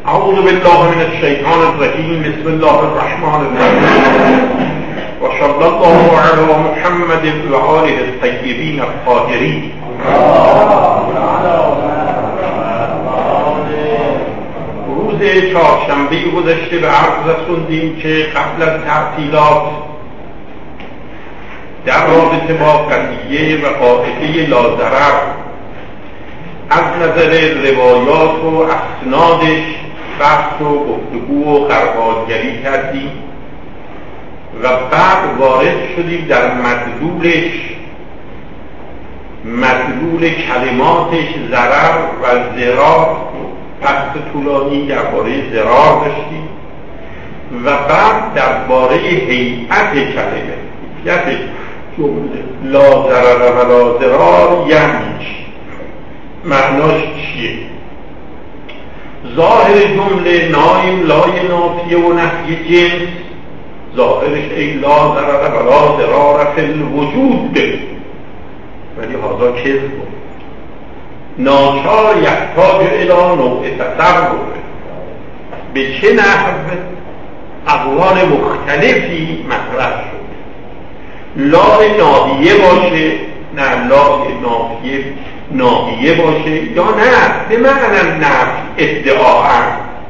اعوذ بالله من الشیطان الرجیم. بسم الله الرحمن الرحیم. و صلی الله علی محمد و آله الطیبین الطاهرین. روز چهارشنبه گذشته به عرض رسوندیم که قبل از تعطیلات در رابطه با قضیه و قاعده لاضرر از نظر روایات و اسنادش بحث و گفتگو و غربالگری کردیم و بعد وارد شدیم در مدلول کلماتش ضرر و ضرار. بحث طولانی درباره ضرار داشتیم و بعد درباره هیئت کلمه، یعنی جمله لا ضرر و لا ضرار یعنی معناش چیه؟ ظاهر جمله نایم لای نافیه و نفی جنس، ظاهرش ای لا ضرر و لا ضرار فی الوجود به، ولی هذا کذب. ناچار یحتاج الی نوع تصرف، به چه نحو اقوال مختلفی مطرح شد. لا ناهیه باشه، نه لا ناهیه باشه، یا نه به معنی نفی ادعاء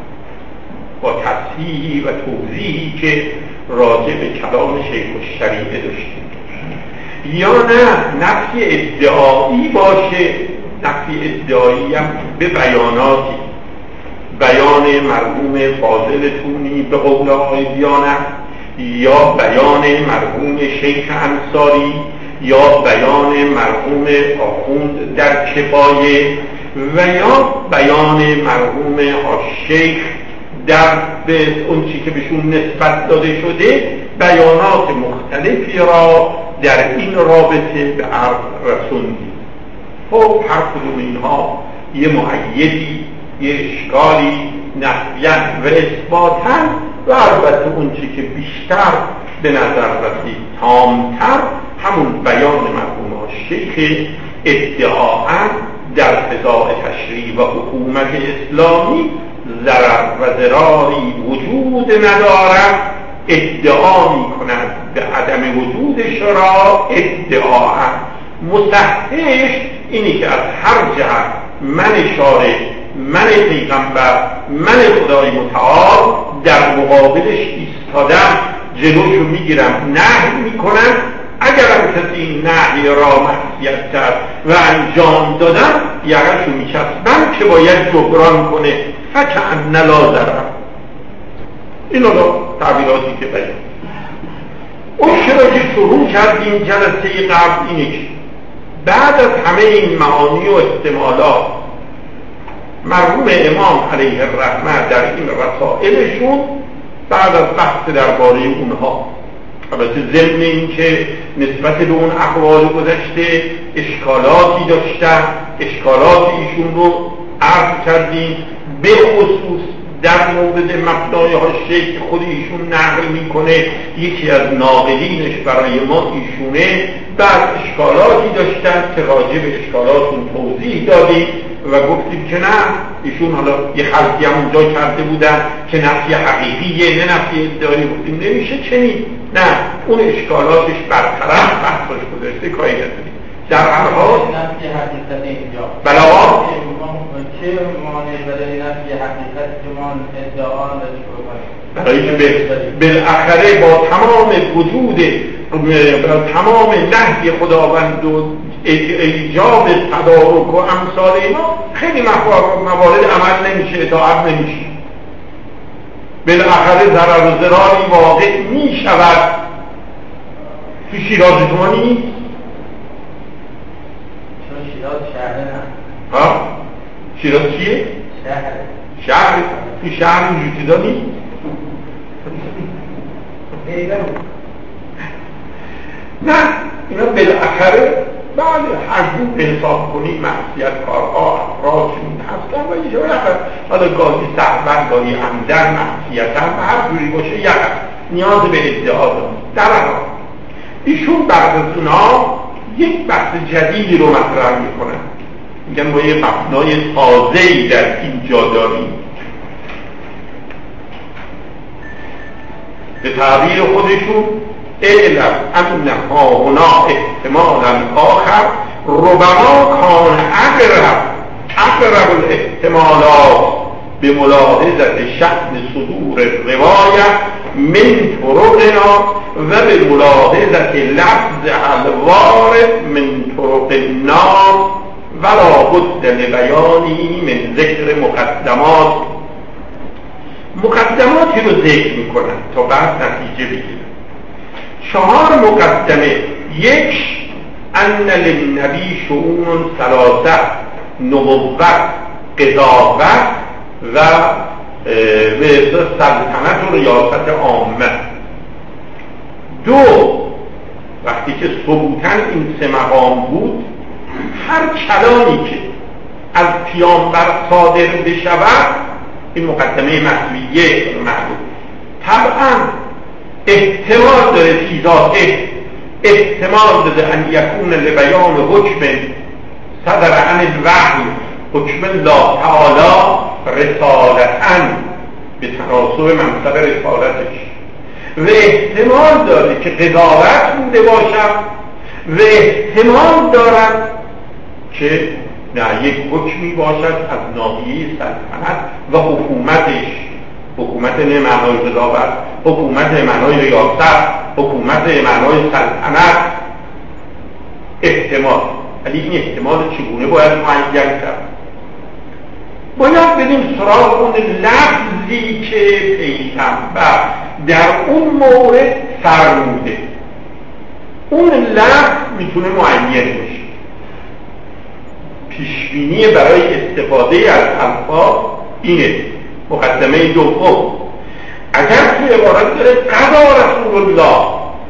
با تصحیحی و توضیحی که راجع به کلام شیخ الشریعه داشتیم، یا نه نفی ادعایی باشه. نفی ادعایی هم به بیاناتی، بیان مرحوم فاضل تونی به قول آقای دیانت، یا بیان مرحوم شیخ انصاری، یا بیان مرحوم آخوند در کفایه، و یا بیان مرحوم شیخ در به اون چی که بهشون نسبت داده شده. بیانات مختلفی را در این رابطه به عرض رسوندیم. خب هر کدوم اینها یه مؤیدی، یه اشکالی نفیاً و اثباتاً، و البته اون چی که بیشتر به نظر رسید تامتر همون بیان مرحوم شیخ ادعاء در فضاء تشریع و حکومت اسلامی ضرر و ضراری وجود ندارد، ادعا می کند به عدم وجودش را ادعاء. مصححش اینی که از هر جهت من شارع، من پیغمبر، من خدای متعال در مقابلش ایستادم، جلوشو میگیرم، نهی میکنم. اگرم کسی این نهی را معصیت کرد و انجام دادم، یقه‌شو میچسبم که باید جبران کنه. فکأن لا ضرر. اینا تعبیراتی که بیان. اون چرا که شروع کردیم جلسه قبل اینه که بعد از همه این معانی و احتمالات مرحوم امام علیه الرحمه در این رسائلشون، بعد از بحث درباره اونها، البته ضمن این که نسبت به اون اقوال گذشته اشکالاتی داشتن، اشکالات ایشون رو عرض کردیم، به خصوص در مورد مبنای حاشیه که خود ایشون نقل میکنه، یکی از ناقلینش برای ما ایشونه. بعد اشکالاتی داشتن که راجع به اشکالاتون توضیح دادیم و گفتیم که نه، ایشون حالا یه خلطی هم اونجا کرده بودن که نفی حقیقیه، نه نفی ادعایی. گفتیم نمیشه چنین، نه، اون اشکالاتش برطرف بحثش گذاشته، کاری نداریم. در هر حال نفی حقیقت اینجا بلا چه معنی برای نفی حقیقت که ما ادعا برای که بالاخره با تمام وجود، تمام نهی خداوند و ایجاب تدارک و امثال اینا، خیلی موارد عمل نمیشه، اطاعت نمیشه. بالاخره ضرر و ضراری واقع میشود. تو شیراز شما نیست؟ چون شیراز شهر نه. ها؟ شیراز چیه؟ شهر. تو شهر اینجور چیزا نیست؟ نه، اینا بالاخره بعد هر جور حساب کنی معصیت کارها افرادشون هستن و یه جایی حالا گاهی سهون گاهی عمدن معصیت هم هر جوری باشه یک نیاز به ادعا دارم. در حال ایشون بعد از اونها یک بحث جدیدی رو مطرح میکنن، میگن ما یه مبنای تازه‌ای در اینجا داریم به تعبیر خودشون اعلم انها هنا احتمالا آخر ربما کان اقرب الاحتمالات به ملاحظت شأن صدور روایت من طرقنا و به ملاحظت لفظ الوارد من طرق الناس ولا بد لبیانی من ذکر مقدماتی رو ذکر میکنن تا بعد نتیجه بگیرن. 4 مقدمه. 1 ان للنبی شؤون 3 نبوت، قضاوت و سلطنت و ریاست عامه. 2 وقتی که ثبوتاً این 3 مقام بود، هر کلامی که از پیامبر صادر بشود، این مقدمه محویه معلوم، طبعا احتمال داره چیزاته، احتمال داره ان یکون لبیان حکم صدر عن الوحی حکم الله تعالی رسالتاً به تناسب منصب رسالتش، و احتمال داره که قضاوت بوده باشد، و احتمال دارد که نه یک حکمی باشد از ناحیه سلطنت و حکومتش، حکومت نه معنای قضاوت، حکومت معنای ریاست، حکومت معنای سلطنت. احتمال، ولی این احتمال چگونه باید معین کرد؟ باید بدیم سراغ اون لفظی که پیغمبر در اون مورد فرموده. اون لفظ میتونه معین باشه. پیشبینی برای استفاده از الفاظ اینه. مقدمه 2، اگر توی عبارت داره قضا رسول الله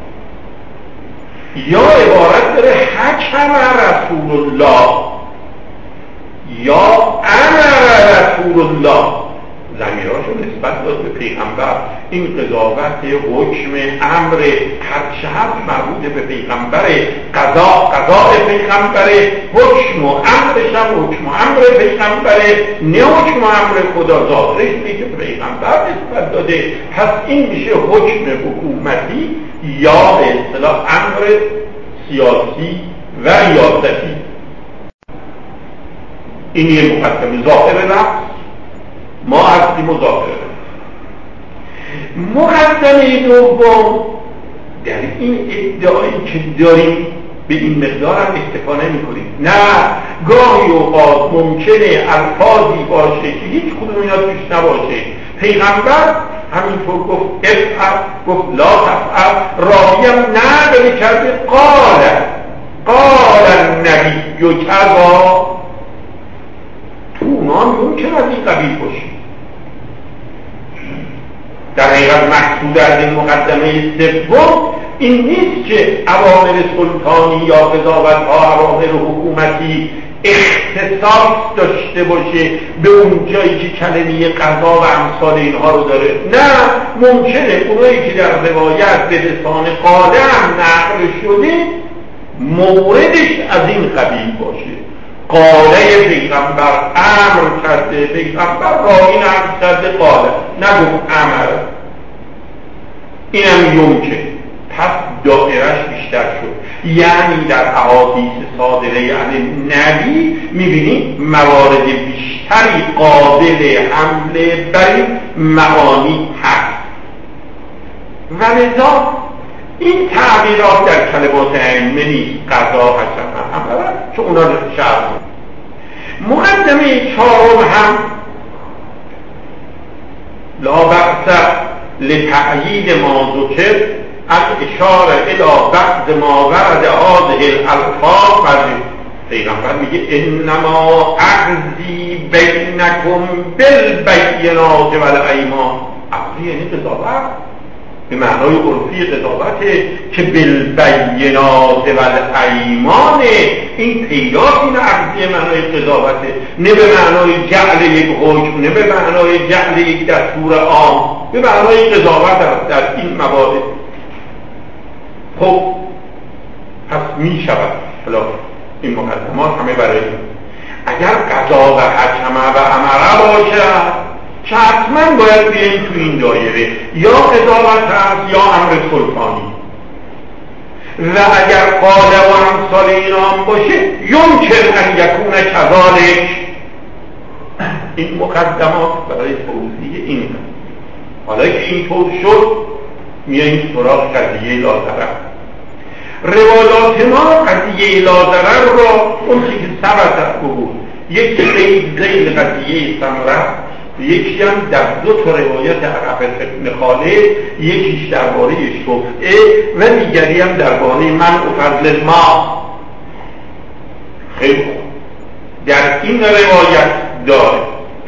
یا عبارت داره حکم رسول الله یا امر رسول الله، ضمیرهاشو نسبت داد به پیغمبر. این قضاوت، حکم، امر، هرچه هست مربوط به پیغمبره. قضاء پیغمبره، حکم و امرش هم حکم و امر پیغمبره، نه حکم و امر خدا ظاهرش میگه به پیغمبر نسبت داده. پس این میشه حکم حکومتی یا به اصطلاح امر سیاسی و ریاستی. این یه مقدمه ظاهره لفظ، ما هستیم مذاکره. مقدمه 2 در این ادعایی که داریم به این مقدار هم اکتفا نمی‌کنیم. نه، گاهی اوقات ممکنه الفاظی باشه که هیچ کدوم اینا توش نباشه. پیغمبر همینطور گفت افعل، گفت لا تفعل. راوی هم نقل کرده قال النبی کذا. تو اونا ممکن از این قبیل باشه. در حقیقت مقصود از این مقدمه 3 این نیست که اوامر سلطانی یا قضاوت‌ها، اوامر حکومتی اختصاص داشته باشه به اون جایی که کلمه قضا و امثال اینها رو داره. نه، ممکنه اونایی که در روایت به لسان قاله هم نقل شده موردش از این قبیل باشه. قاله پیغمبر امر کرده، پیغمبر راوی امر کرده قاله، نگفت امر. اینم یمکن. پس دائرش بیشتر شد. یعنی در احادیث صادره عن نبی میبینیم موارد بیشتری قابل حمل بر معانی هست. ولذا این تعبیرات در کلمات ائمه نیست، قضا، حکم، امر، چون اونا شرط. مقدمه 4 هم لا بأس لتأیید ما ذکر الاشاره الی بعض ما ورد هذه الالفاظ. پیغمبر میگه انما اعزی بینکم بالبینات والایمان. اعزی یعنی قضاوت به معنای عرفی قضاوته که بالبینات والایمان. این پیداست، این اعزی معنای قضاوته، نه به معنای جعل یک حکم، نه به معنای جعل یک دستور عام، به معنای قضاوت است در این موارد. خب پس می شود این مقدمات همه برای این. اگر قضا و حکم و امره باشد که حتما باید بیاییم تو این دایره، یا قضاوت هست یا امر سلطانی. و اگر قال و امثال اینا هم باشه یمکن ان یکون کذالک. این مقدمات برای توضیح این هست. حالا که این طور شد میاییم سراغ قضیه لاضرر. روایات ما قضیه لاضرر را اون که ثبت بود، یکی غیر قضیه ثمره، یکی هم در دو تا روایت عرب ابن خالد، یکیش درباره شفعه و دیگری هم درباره منع فضل الماء. خیلی خوب، در این روایت داره،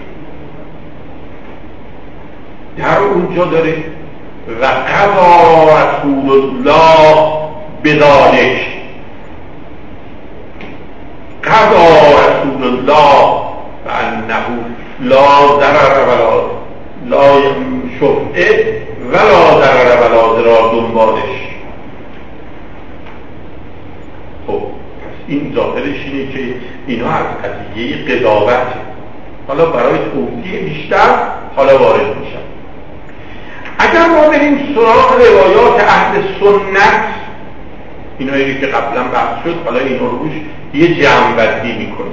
در اونجا داره و قضا رسول الله بذالک، قضا رسول الله و انه لا ضرر ولا لا شفعه ولا ضرر ولا ضرار دنبالش. خب پس این ظاهرش اینه که اینا از قضیه قضاوت. حالا برای توضیح بیشتر حالا وارد میشم. اگر ما بریم سراغ روایات اهل سنت، اینایی که قبلا بحث شد، حالا اینا روش یه جمع‌بندی میکنیم.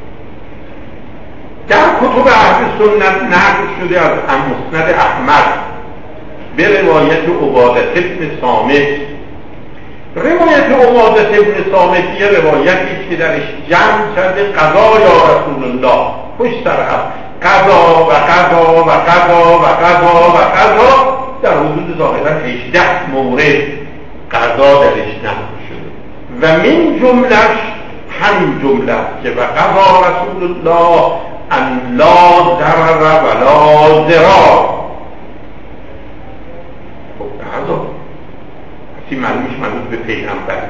در کتب اهل سنت نقل شده از مسند احمد به روایت عبادة بن صامت. روایت عبادة بن صامت یه روایتی که درش جمع شده قضا یا رسول الله، پشت سر هم قضا و قضا و قضا و قضا و قضا، در حدود ظاهرا 18 مورد قضا درش نقل شده و من جملش همین جمله که و قضا رسول الله ان لا ضرر ولا ضرار. خب قضا اسی معلومش منوط به پیغمبر،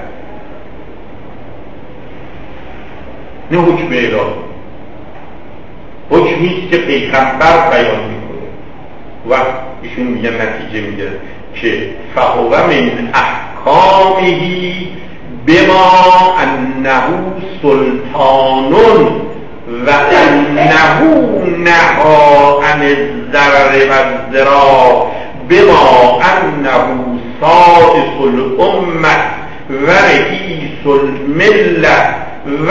نه حکم الهی، حکمیست که پیغمبر بیان میکنه و ایشون میگه نتیجه میده که فهو من احکامهی بما انه سلطان و انه نها عن الضرر و الضرار بما انه سائس الامه و رئیس المله و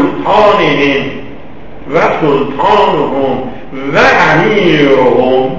سلطانهم و امیرهم.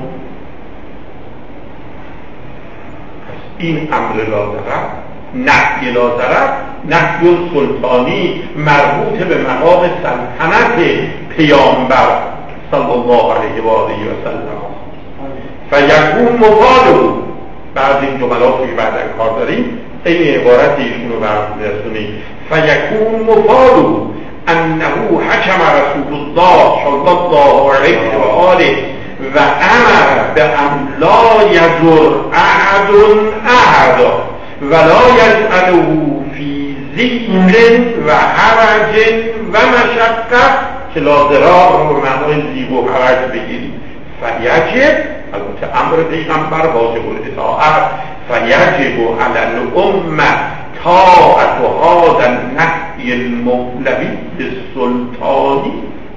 این امر لاضرر، نهی لاضرر، نهی سلطانی مربوط به مقام سلطنت پیامبر صلی الله علیه و آله و سلم. فیکون مفاده، بعض این جملات که بعد کار داریم این عبارت ایشون رو برسونیم. فیکون مفاده انه حکم رسول الله صلی الله علیه و آله و امر به ان لا یضر احد احدا ولا یجعله فی ضیق و حرج و مشقه، که لا ضرار رو به معنای ضیق و حرج بگیریم. فیجب، البته امر پیغمبر واجب الاطاعت، فیجب علی الامه طاعت هذا النهی المولوی السلطانی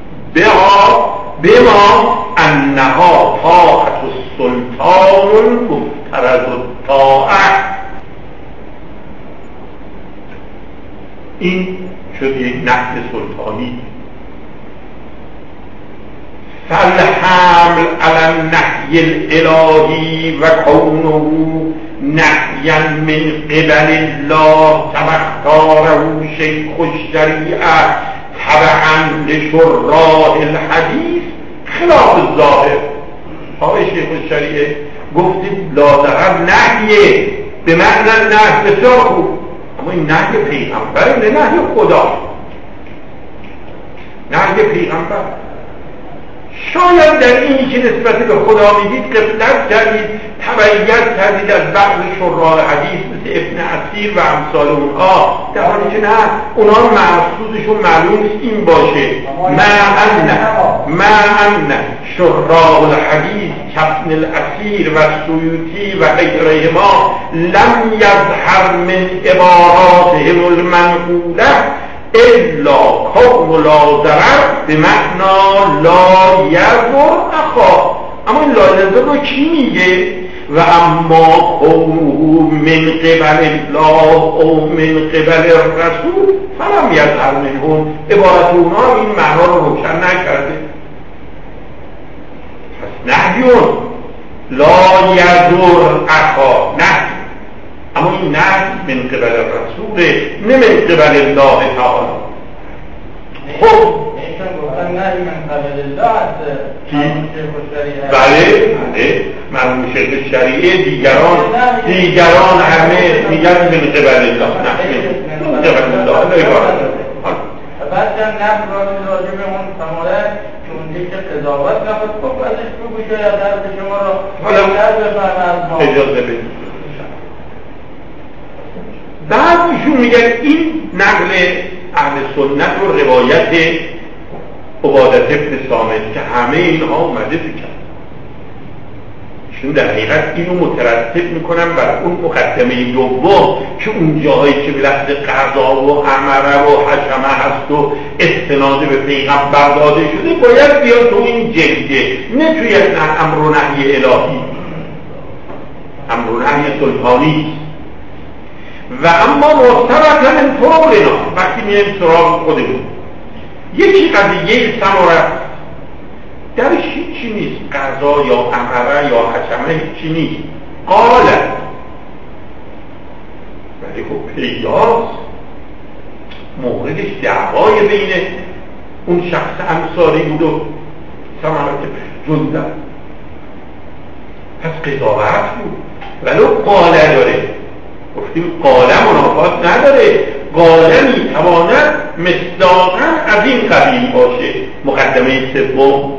بما انها طاعت السلطان مفترض الطاعه. این شد یک نهی سلطانی. فالحمل علی النهی الالهی و کونه نهیا من قبل الله تبختاره شیخ الشریعه تبعا لشراح الحدیث خلاف الظاهر. آقای شیخ الشریعه گفتید لاضرر نهیه به معنی نهی بسیار خوب، اما این نهی پیغمبر نه نهی خدا، نهی پیغمبر. شاید در اینی که نسبت به خدا میدید غفلت کردید، تبعیت کردید از بعض شراح حدیث مثل ابن عسیر و امثال اونها، در حالی که نه، اونها مقصودشون معلوم نیست این باشه. ما ان شراح الحدیث کابن العسیر و سیوطی و غیرهما لم یظهر من عباراتهم المنقوله الا کون لا ضرر بمعنی لا یضر اخا اما این لایزه رو کی میگه؟ و اما قومه من قبل الله او من قبل الرسول فلم یظهر منهم، عبارت اونا این معنا رو روشن نکرده. پس نهیون لا یضر اخا، نه، اما این نه من قبل الرسول، نه من قبل الله تعالی. خب گفتن نه من قبل الله هست. بله مرموم شیخ شریعه دیگران همه میگن من قبل الله، نه من قبل الله بعد هم نفت راجع به اون سماره که اونجایی که قضاوت نبود خب ازش بگو شاید درد شما رو اجازه بدید. بعد ایشون میگن این نقل اهل سنت و روایت عبادت ابن صامت که همه اینها اومده تو کرد، ایشون در حقیقت اینو مترتب میکنن بر اون مقدمه دوم که اون جاهایی که به لحظه قضا و امره و حکمه هست و استناد به پیغمبر داده شده باید بیاد تو این جلده، نه توی امر و نهی الهی، امر و نهی سلطانی. و اما مسترد من طورنا، وقتی میایم سراغ خودمون یکی قضیه سماره درش هیچی نیست، قضا یا امره یا حکمه هیچی نیست، قاله ولی خب پیداست موردش دعوای بین اون شخص انصاری بود و سمارت جنده، پس قضاوت بود ولو قاله داره. گفتیم قاله منافات نداره، قاله میتواند مصداقاً از این قبیل باشه. مقدمه سوم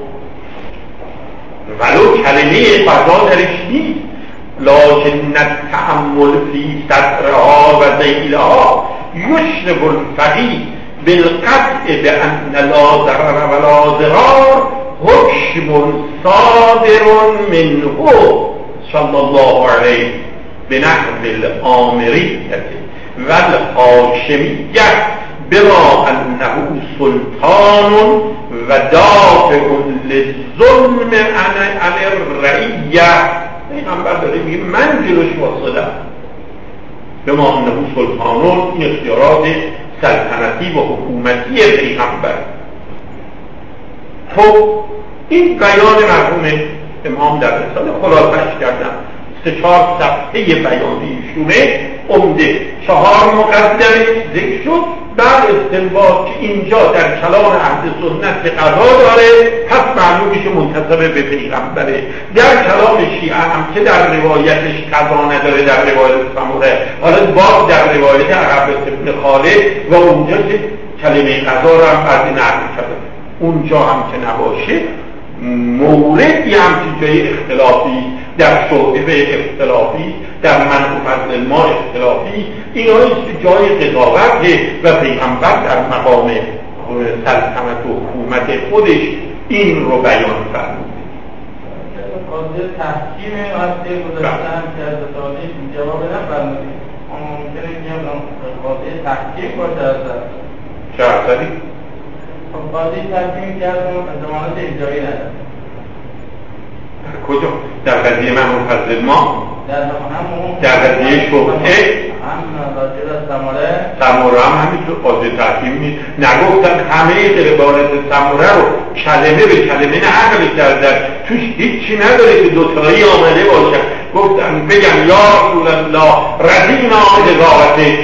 ولو کلمه قضا درش نیست، لکن التأمل فی صدرها و ذیلها یشرب الفقیه بالقطع بأن لا ضرر ولا ضرار حکم صادر منه صلی الله علیه بنحو الآمریة والحاکمیة بما انه سلطان و دافع للظلم عن الرعیة. پیغمبر داره میگه من جلوش واصله، بما انه سلطان، این اختیارات سلطنتی و حکومتی پیغمبر. خب این بیان مرحوم امام در رساله خلاصش کردم، 3-4 صفحه بیانی ایشونه عمده، 4 مقدمه ذکر شد، بعد استنباط که اینجا در کلام اهل سنت که قضا داره پس معلوم میشه منتسب به پیغمبره، در کلام شیعه هم که در روایتش قضا نداره در روایت سموره، حالا باز در روایت عرب ابن خالد و اونجا که کلمه قضا رو هم بعد نقل کرده، اونجا هم که نباشه موردی هم که جای اختلافی در شعبه اختلافی در منع و فضل ما اختلافی، اینهایی که جای قضاوت و پیغمبر در مقام سلطنت و حکومت خودش این رو بیان فرموده. قاضی تحکیم هسته گذاشتن که از سوالیش جواب نفرمودید، اما ممکنه که قاضی تحکیم باشه هستن چه اصلی؟ قاضی تحکیم که از زمانت اجرایی نداره. کجا؟ در قضیه مرحوم فضل ما؟ در قضیه شبهه سموره هم همینطور قاضی تحکیم نیست. نگفتن همه عبارت سموره رو کلمه به کلمه نقل کردن، توش هیچی نداره که دوتایی آمده باشن. گفتن بگم یا رسول الله رضینا قضاوتک،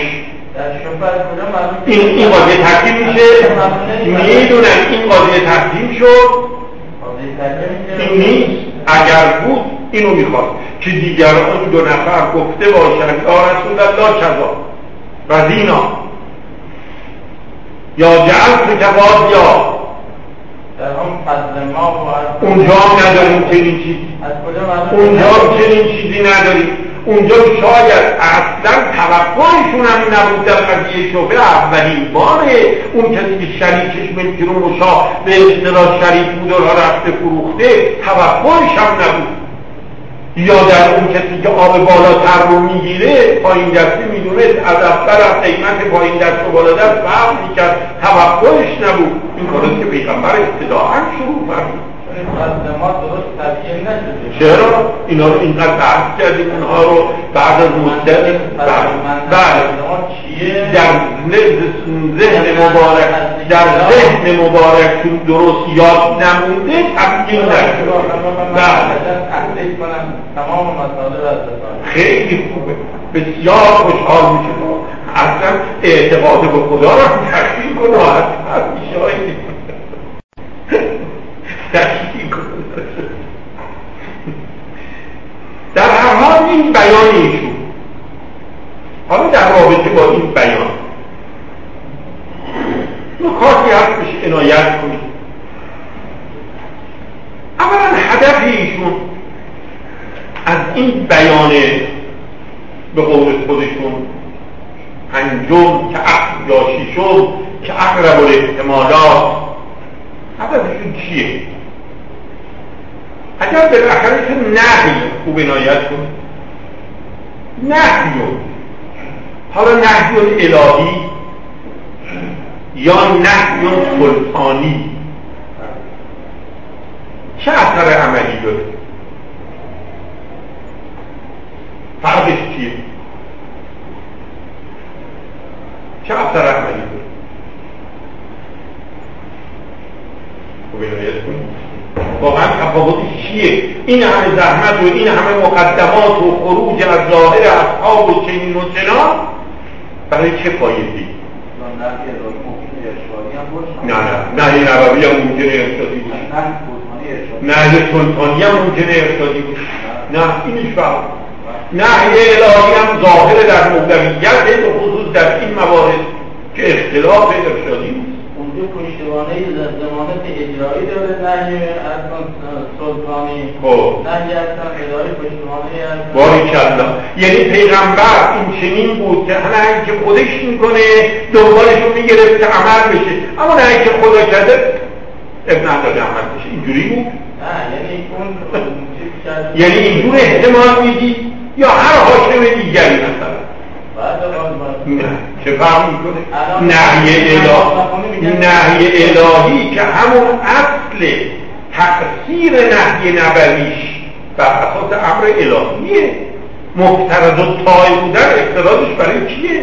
این قاضی تحکیم میشه. میدونن این قاضی تحکیم شد، این نیست. اگر بود اینو میخواد که دیگران 2 نفر گفته باشند یا رسول الله کذا رضینا یا جعلت کذا یا اونجا هم نداریم چنین چیزی، اونجا چنین چیزی نداریم. اونجا شاید اصلا توقعشون هم نبود در قضیه شبه اولین باره اون کسی که شریکش ملکی رو مشاه به اصطلاح شریک بود و رفته فروخته توقعش هم نبود، یا در اون کسی که آب بالاتر رو میگیره پایین دستی میدونست از اول از قیمت پایین دست و بالا دست فرق میکرد، توقعش نبود. این کارست که پیغمبر ابتداعا شروع فرمود. مقدمات درست تبیین نشده. چرا؟ اینا رو اینقدر بحث کردیم اونها رو بعد از مدت در ذهن مبارکتون درست یاد نمونده تبیین نشده. تمام مسائل از خیلی خوبه، بسیار خوشحال میشه اصلا اعتقاد به خدا رو تشکیل کنه اصلا میشه تشکیل کنه. در هر حال این بیان ایشون، حالا در رابطه با این بیان نکاتی هست بشه عنایت کنید. اولا هدف ایشون از این بیان به قول خودشون پنجم که یا ششم که اقرب الاحتمالات، هدفشون چیه؟ اگر بالاخره که نهی خوب عنایت کنید، نهی، حالا نهی الهی یا نهی سلطانی چه اثر عملی داره؟ فرقش چیه؟ چه اثر عملی داره؟ خوب عنایت کنید. واقعا تفاوتش چیه؟ این همه زحمت و این همه مقدمات و خروج از ظاهر اصحاب و چنین و چنان برای چه فایده‌ای؟ نهی نبوی هم ممکنه ارشادی باشه، نهی سلطانی هم ممکنه ارشادی باشه، نه اینش فرق. نهی الهی هم ظاهر در مولویت به خصوص در این موارد که اختلاف ارشادی نیست. اونجا پشتوانه ضمانت اجرایی داره نهی اصلا سلطانی، نهی اصلا الهی پشتوانه باریکالله. یعنی پیغمبر این چنین بود که همه که خودش میکنه دنبالشون میگرفت که عمل بشه، اما نه که خدا کرده ابن نداره عمل بشه. اینجوری بود؟ نه یعنی اون یعنی اینجور احتمال میدی یا هر حاکم دیگری مثلا؟ نه چه فهم میکنه؟ نهی الهی که همون اصل تقصیر نهی نبویش بر اساس امر الهیه. مفترض و طای بودن اقتراضش برای چیه؟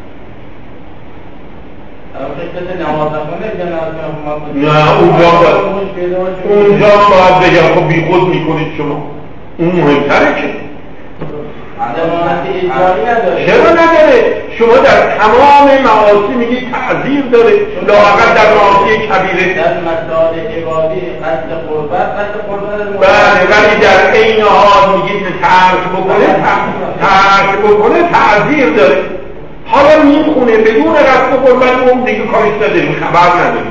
نه اونجا باید بگم خب بی خود میکنید شما، اون مهمتره که چرا نداره؟ شما در تمام معاصی میگید تعذیر داره، لااقل در معاصی کبیره، در مسائل عبادی قصد قربت بله، ولی در عین حال میگید ترک بکنه تعذیر داره. حالا میخونه بدون قصد قربت، اون دیگه کارش نداریم، خبر نداریم.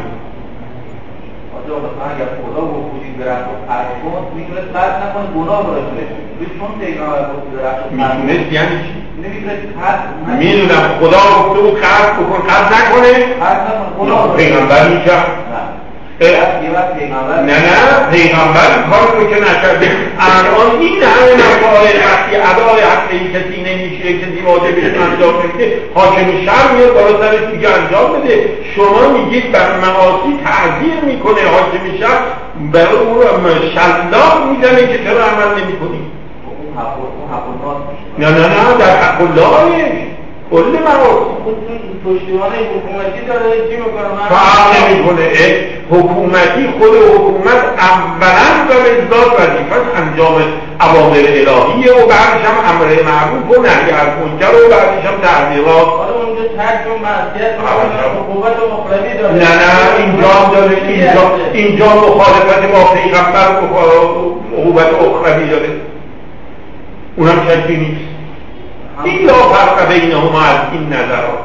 اگر خدا گفتی برفت و پرد کن میتونه پرد نکنه گناه برسونه چون پیغمبر گفتی برفت و پرد میتونست یعنی چی؟ نمیتونه پرد میدونم خدا گفته بود قرد بکن، قرد نکنه گناه پیغمبر میکرد؟ نه پیغمبر کار رو که نکرده. الان این همه مسائل وقتی ادای حقی کسی نمیشه، کسی واجبش انجام نمیده، حاکم شهر میاد بالا سرش میگه انجام بده. شما میگید بر معاصی تعذیر میکنه، حاکم شهر برای اون شلاق میزنه که چرا عمل نمیکنی؟ نه در حق الله کل معاصی پشتیبانه حکومتی داره چی میکنه؟ فرق نمیکنه. حکومتی خود حکومت اولا و بالذات وظیفه‌اش انجام اوامر الهیه و بعدش هم امر معروف و نهی از منکر و بعدش هم تحذیرات. حالا اونجا ترک و معصیت عقوبت و مخالفت داره. نه اینجا داره، اینجا مخالفت با پیغمبر و عقوبت اخروی داره، اونم شکی نیست. این لا فرق بینهما از این نظرات.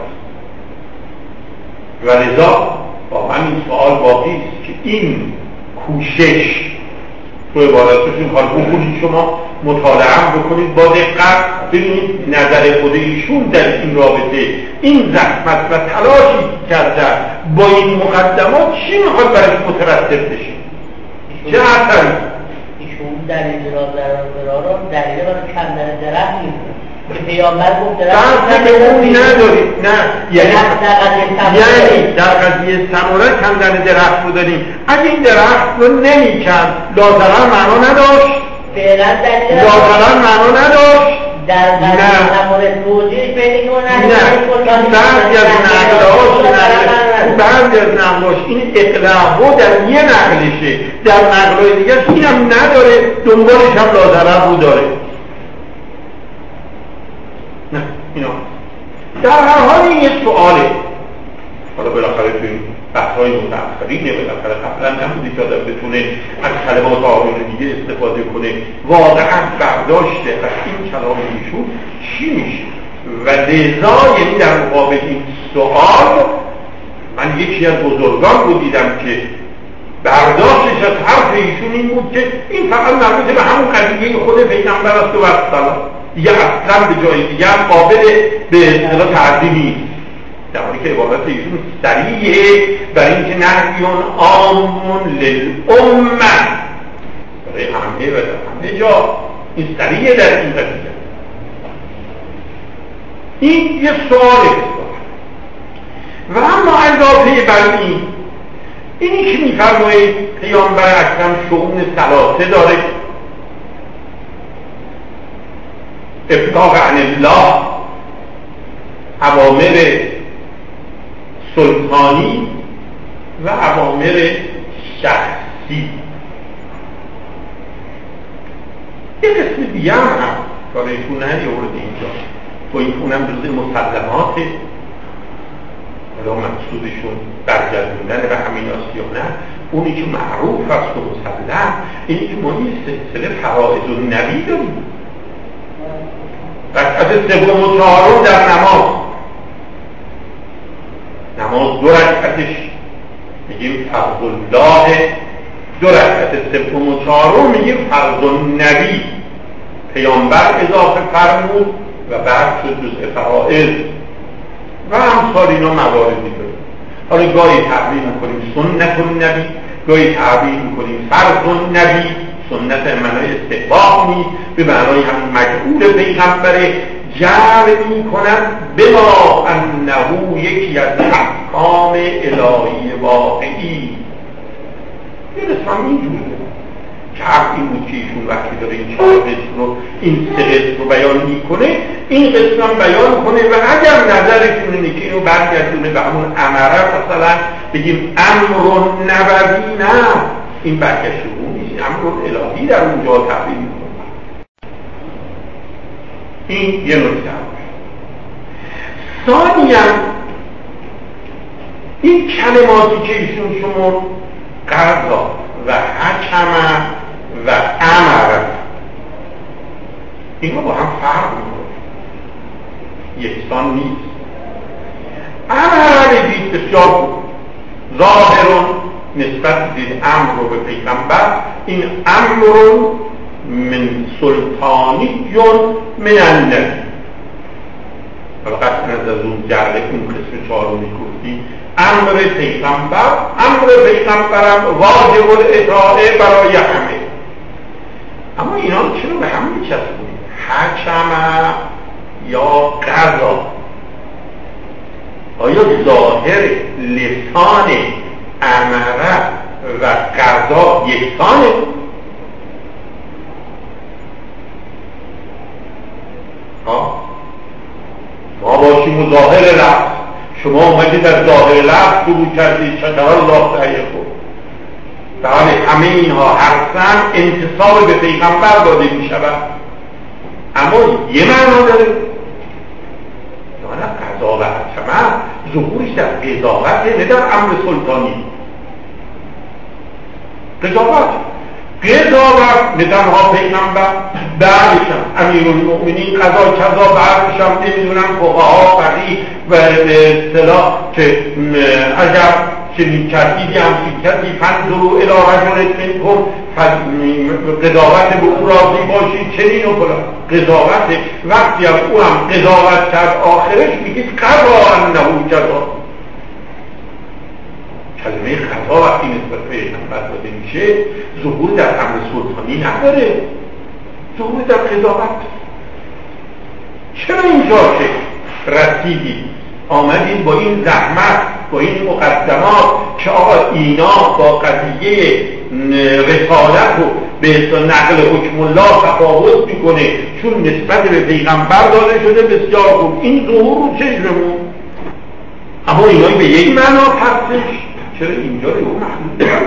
و لذا با همین سوال باقی است که این کوشش تو عبارتشون حال بکنید، شما مطالعه بکنید با دقت، ببینید نظر خود ایشون در این رابطه، این زحمت و تلاشی کردن با این مقدمات چی میخواد برای مترتب بشه، چه اثری؟ ایشون دلیل را دلیل برای کندن درخت نیست. پیامبر گفت بحث به اون نداریم، نه یعنی در قضیه ثمره کندن درخت رو داریم. اگه این درخت رو نمیکند لازماً معنا نداشت، لازماً معنا نداشت. در قضیه توجیه پیدا کنن بعضی از نقلاش این اقلاعه در یه نقلشه، در نقلای دیگه این هم نداره، دنبالش هم لازمه رو داره. نه اینا در هر حال این یه سؤاله. حالا بالاخره تو این بحث‌های متأخرینه، بالاخره قبلا نبودی که آدم بتونه از کلمات آقایون دیگه استفاده کنه. واقعا برداشت از این کلام ایشون چی میشه؟ و لذا یعنی در مقابل این سؤال من یکی از بزرگان رو دیدم که برداشتش از حرف ایشون این بود که این فقط مربوط به همون قضیه خود پیغمبر است و السلام، دیگه اصلا به جای دیگه قابل به اصطلاح تعدیل نیست. در حالی که عبارت ایشون صریحه برای اینکه نهیون عام للامه، برای همه و در همه جا این صریحه در این قضیه. این یه سواله و اما اضافه بر اینی که می‌فرمایید پیامبر اکرم شؤون ثلاثه داره: ابلاغ عن الله، اوامر سلطانی و اوامر شخصی. یه قسم دیگه هم کارشون نیورده اینجا و این هم جزء مسلماته. حالا مقصودشون برگردوندن به همین است یا نه، اونی که معروف است و مسلم اینی که ما این سلسله فرائض النبی داریم. رکعت سوم و چهارم در نماز 2 رکعتش میگیم فرض الله، 2 رکعت سوم و چهارم میگیم فرض النبی، پیامبر اضافه فرمود و بعد شد جزء فرائض و امثال اینا مواردی داره. حالا گاهی تعبیر میکنیم سنت النبی، گاهی تعبیر میکنیم فرض النبی. سنت معنای استحباب نیست، به معنای هم مجعول پیغمبره، جعل میکنن بما انه یکی از احکام الهی واقعی. یه رسم اینجوره که حق این بود که ایشون وقتی داره این 4 قسم رو، این 3 قسم رو بیان میکنه، این قسم هم بیان کنه و اگر نظرشون اینه که اینو برگردونه به همون امره، مثلا بگیم امر نبوی، نه این برگشت رو نیست، امر الهی در اونجا تعبیر میکنه. این یه نکته هست. ثانیاً این کلماتی که ایشون شما قضا و حکم و امر، اینا با هم فرق میکنه، یکسان نیست. امر دید بسیار ظاهرون نسبت دید امر رو به پیغمبر، این امر من سلطانیون من النبی. حالا قصد از اون جرده اون قسم 4 رو میگفتیم امر پیغمبرم واجب الاطاعه برای همه. اما اینا رو چرا به هم میچسبونیم؟ حکم یا قضا، آیا ظاهر لسان امره و قضا یکسانه؟ ما باشیم و ظاهر لفظ، شما اومدید در ظاهر لفظ شروع کردید شکر الله تعیقو. بله همه اینها حرفاً انتصاب به پیغمبر داده می شود، اما یه معنا داره. یعنی قضا و حکمه ظهورش در قضاوت، نه در امر سلطانی. قضاوت نه تنها پیغمبر، بعدشم امیرالمؤمنین قضا کذا، بعدشم نمیدونم فقها فقیه و به اصطلاح که اگر چنین کردیدی همچین کردی فنظروا الی رجل منکم قضاوت به او راضی باشید چنین و فلان. قضاوت وقتی هم او هم قضاوت کرد آخرش میگید قضا انه کذا. کلمه قضا وقتی نسبت به پیغمبر داده میشه ظهور در امر سلطانی نداره، ظهور در قضاوت. چرا اینجا که رسیدید آمدید با این زحمت، با این مقدمات که آقا اینا با قضیه رسالت و به نقل حکم الله تفاوت میکنه چون نسبت به پیغمبر داده شده بسیار خوب، این ظهور رو چشممون، اما اینا به یک معنا پسش چرا اینجا رو محدود؟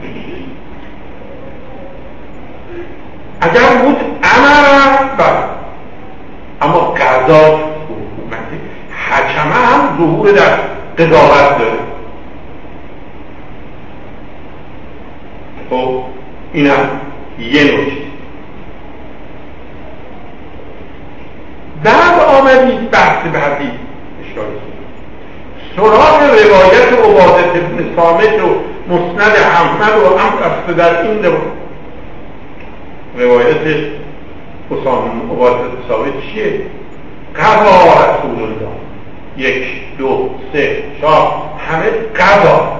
اگر بود امر اما قضا حکومت حکمه هم ظهور در قضاوت داره. خب اینم یه نکته. بعد آمدید بحث بعدی سراغ روایت عبادة بن صامت و مسند احمد و هم در این روایت عبادة بن صامت چیه؟ قضا رسول الله 1 2 3 4 همه قضا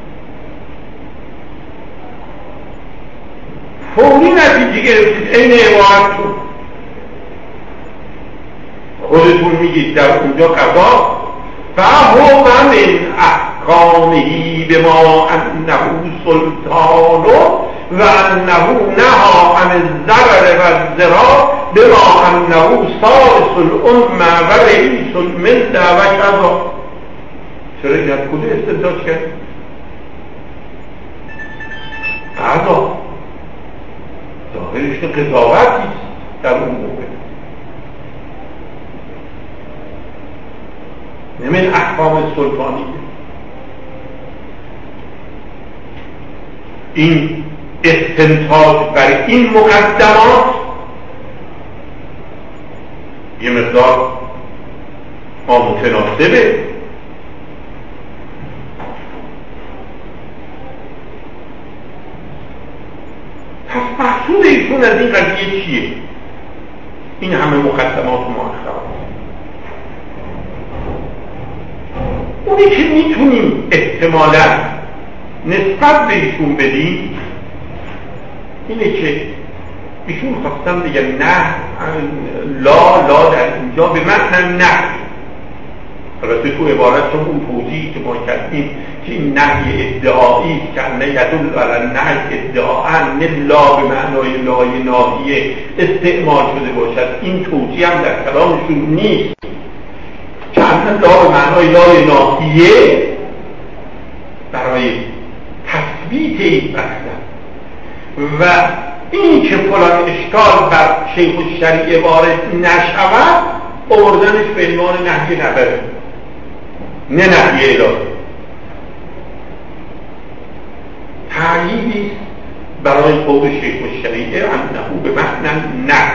فوری نتیجه گرفتید. این عبارتون خودتون میگید در اونجا قضا فهو من احکامه بما انه سلطان و انه نهى عن الضرر و الضرار بما انه سائس الامه و رئیس الملة و کذا. چرا این از کجا استنتاج کرد؟ قضا ظاهرش که قضاوتی است در اون موقع. من احکام سلطانی این استنتاج بر این مقدمات یه مقدار متناسبه. پس مقصود ایشون از این قضیه چیه؟ این همه مقدمات و مؤخرات اونی که میتونیم احتمالا نسبت به ایشون بدیم اینه که ایشون خواستن بگن نه لا در اینجا به معنی نه. البته تو عبارت چون اون توضیحی که ما کردیم که این نهی ادعایی که نه یدل علی نهی ادعاء نه لا به معنای لای ناهیه استعمال شده باشد، این توضیح هم در کلامشون نیست که اصلا لا به معنای لای ناهیه برای تثبیت این بحثن و این که فلان اشکال بر شیخ الشریعه وارد نشود آوردنش به عنوان نهی نبره، نه نهی الهی، تأییدی برای قول شیخ الشریعه انه به معنی نه.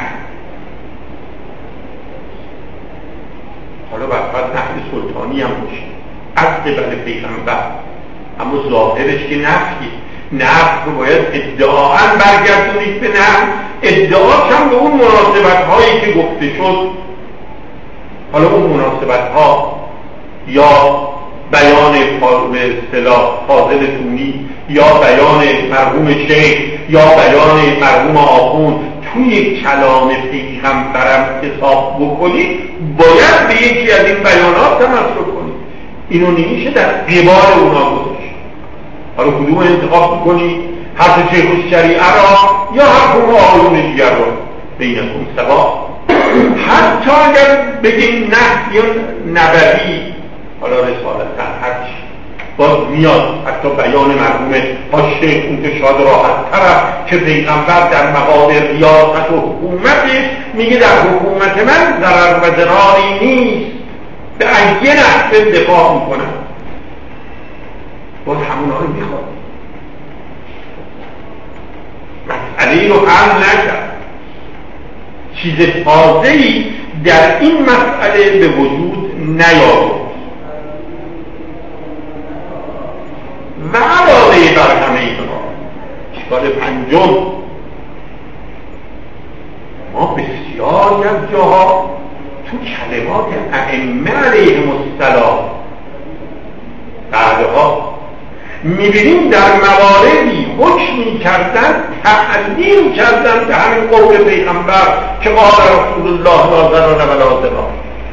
حالا برفرض نهی سلطانی هم باشه از قبل پیغمبر، اما ظاهرش که نفی رو باید ادعاً برگردونید به نفی. ادعاش هم به اون مناسبت هایی که گفته شد، حالا اون مناسبت ها یا بیان به اصطلاح فاضل تونی یا بیان مرحوم شیخ یا بیان مرحوم آخوند توی کلام پیغمبرم حساب بکنید باید به یکی از این بیانات تمسک کنید. اینو نمیشه در قبال اونا گذاشت. حالا کدوم انتخاب بکنید؟ حرف شیخ الشریعه را یا حرف اون آیون دیگر را بینکم سوا. حتی اگر بگیم نهی نبوی حالا رسالتا هرچی باز میاد، حتی بیان مرحوم شیخ اون که شاید راحت تره که پیغمبر در مقام ریاست و حکومتش میگه در حکومت من ضرر و ضراری نیست، به ایه نحو دفاع میکنم، باز همونا رو میخواد. مسئله رو حل نکرد، چیز تازه‌ای در این مسئله به وجود نیاورد و علاوه بر همه اینها اشکال پنجم، ما بسیاری از جاها تو کلمات ائمه علیهم السلام بعدها میبینیم در مواردی حکمی کردن تعلیم کردن به همین قول پیغمبر که قال رسول الله لا ضرر ولا ضرار.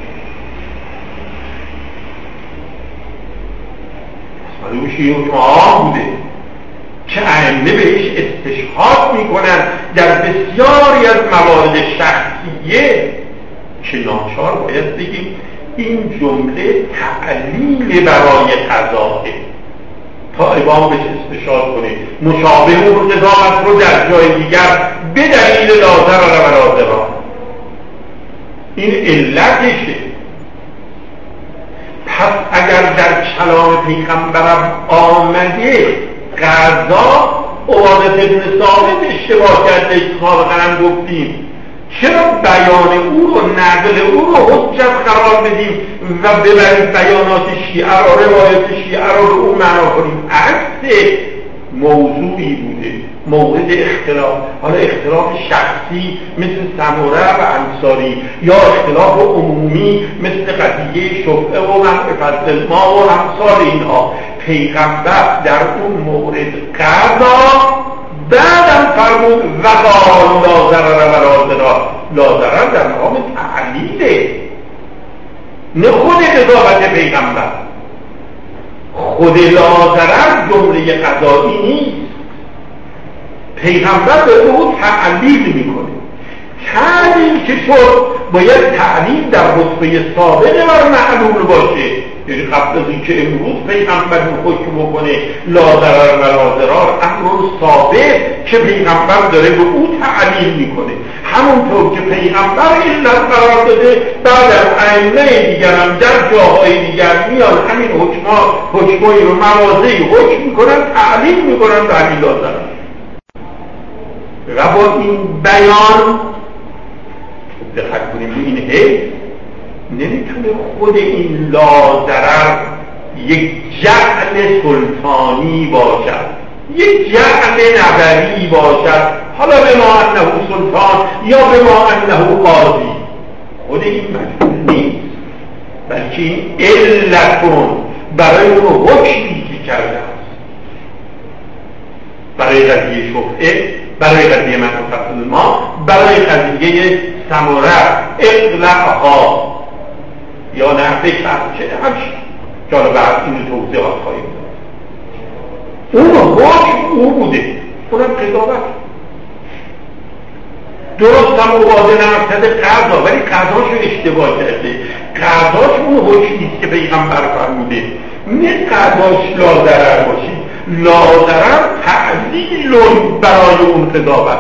معلومه که حکم عام بوده که ائمه بهش استشهاد میکنن در بسیاری از موارد شخصیه که ناچار باید بگیم این جمله تعلیل برای قضاه تا امام بهش استشهاد کنه مشابه اون قضاوت رو در جای دیگر به دلیل لا ضرر ولا ضرار. این علتشه. پس اگر در کلام پیغمبرم آمده قضا عبادت ابن ثابت اشتباه کرده سابقا هم گفتیم، چرا بیان او رو نقل او رو حجت قرار بدیم و ببریم بیانات شیعه را روایت شیعه را رو اون معنا کنیم؟ عکس موضوعی بوده مورد اختلاف، حالا اختلاف شخصی مثل سمره و انصاری یا اختلاف عمومی مثل قضیه شفعه و منع فضل ما و امثال اینها. پیغمبر در اون مورد قضا بعدم فرمود و قال لا ضرر ولا ضرار. لا ضرر در مقام تعلیله، نه خود قضاوت پیغمبر. خود لا ضرر جمله قضایی نیست، پیغمبر به او تعلیل میکنه. تعلیل که شد باید تعلیل در رتبه سابقه بر معلول باشه، یعنی قبل از اینکه امروز پیغمبر حکم بکنه لا ضرر ولا ضرار امر ثابت که پیغمبر داره به او تعلیل میکنه، همونطور که پیغمبر علت قرار داده بعد از ائمه دیگر هم در جاهای دیگر میان همین حکمایی رو مواضعی حکم میکنن تعلیل میکنن به همین لا ضرر. و با این بیان دقت کنیم به این حیث نمیتونه خود این لا ضرر یک جعل سلطانی باشد، یک جعل نظری باشد، حالا به ما انه سلطان یا به ما انه قاضی. خود این مجموع نیست، بلکه این علتون برای اون حکمی که کرده است. برای قضیه شفعه، برای قضیه منع فضل ما، برای قضیه سمره اقلقها یا نحوه چه همشه که حالا بعد این توضیحات خواهیم داد. اون حکم او بوده، اونم قضاوت درست هم مباده نمستد قضا، ولی قضاشو اشتباه کرده. قضاش اون حکمیست که پیغمبر فرموده، نه قضاش لا ضرر باشی. لا ضرر تعلیل برای اون قضاوت.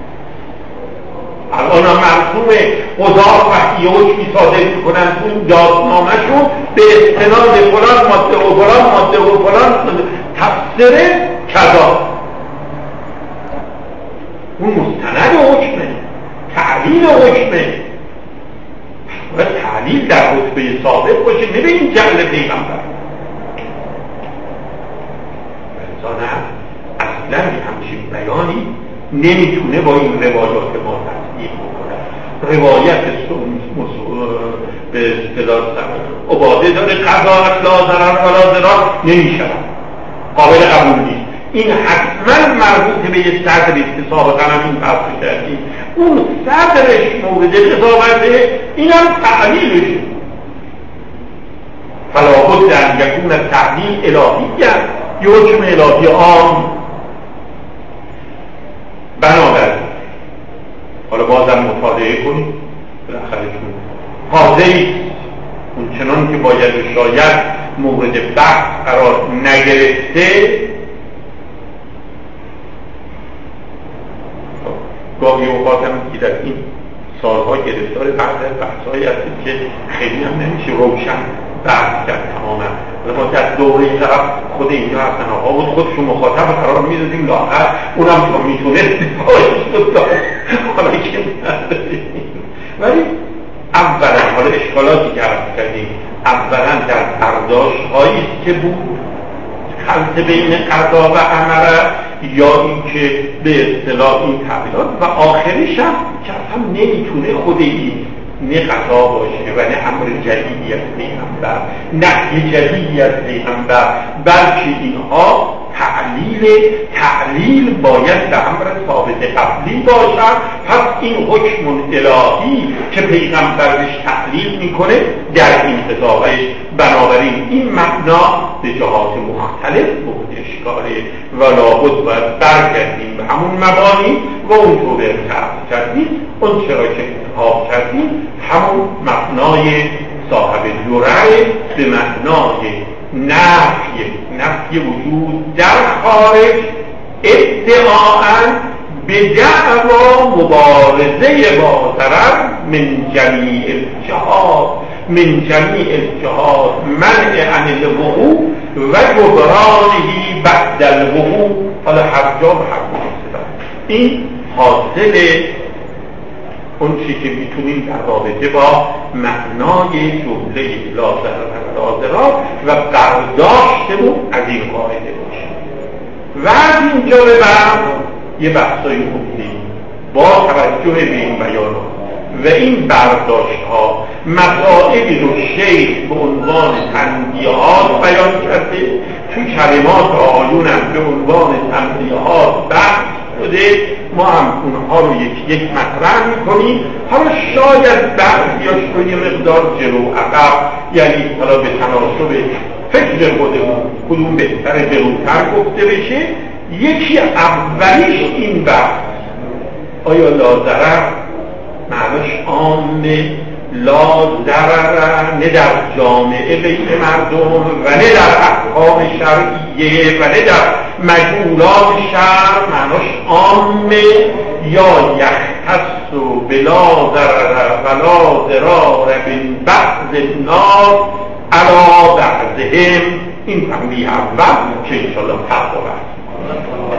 الان هم مرسوم قضا وقتی حکمی صادر میکنن اون دادنامه‌شون به استناد فلان ماده و فلان ماده و فلان تفسیر کذا، اون مستند حکمه، تعلیل حکمه. و تعلیل در رتبه سابق باشه، نه به این جعل پیغمبر. نه اصلا همچین بیانی نمیتونه با این روایات ما تصدیق بکنه. روایت به اصطلاح عباده داره قضاء لا ضرر ولا ضرار نمیشه، قابل قبول نیست. این حتما مربوط به یه صدری که سابقا هم این بحث کردیم، اون صدرش مورد قضاوته، این هم تعلیلشه. فلا بد ان یکون التعلیل الهی است، یه حکم الهی عام. بنابراین حالا بازم مطالعه کنید، بالاخره چون حاضری اون چنان که باید و شاید مورد بحث قرار نگرفته، گاهی اوقات هم که در این سالها گرفتار بحث‌هایی هست که خیلی هم نمیشه روشن بحث کرد تماما. ما در دوره طرف خود اینجا هستن آقا بود خودشون مخاطب قرار میدادیم لاغر اونم تا میتونست باش داد، حالا که نداریم. ولی اولا حالا اشکالاتی که عرض کردیم اولا در برداشت هایی که بود خلط بین قضا و امره یا این که به اصطلاح این تعبیرات، و آخریش هم که اصلا نمیتونه خود این نه قضا باشه و نه امر جدیدی از پیغمبر، نهی جدیدی از پیغمبر، بلکه اینها تعلیل باید به امر ثابت قبلی باشد. پس این حکم الهی که پیغمبر بهش تعلیل میکنه در این قضاوش، بنابراین این معنا به جهات مختلف بود اشکاله و لابد باید برگردیم به همون مبانی و اونطور ارتعب کردیم. اون چرا که انتخاب کردیم همون مبنای صاحب دوره به معنای نفی وجود در خارج ادعاءً به دعوا مبارزه با ضرر من جمیع الجهات منع عن الوقوع و جبرانه بعد الوقوع. حالا هر جا به هر مناسبت این حاصل اون چی که میتونیم در رابطه با معنای جمله لا ضرر و برداشتمون از این قاعده باشه. و از اینجا به بعد یه بحثای خوبیم با توجه به این بیانات و این برداشت ها مسائلی رو شیخ به عنوان تنبیهات بیان کرده، تو کلمات آیون هم به عنوان تنبیهات بحث شده. ما هم اونها رو یک مطرح میکنیم. حالا شاید بعضیاش رو یه مقدار جلو عقب، یعنی حالا به تناسب فکر خودمون کدوم بهتر جلوتر گفته بشه. یکی اولیش این بحث آیا لا ضرر معناش عامه، لا ضرر نه در جامعه بین مردم و نه در احکام شرعیه و نه در مجمولات شرع معناش عامه، یا یختص بلا ضرر ولا ضرار من بعض الناس علی بعضهم. این تنبیه اول که انشاءالله تقوی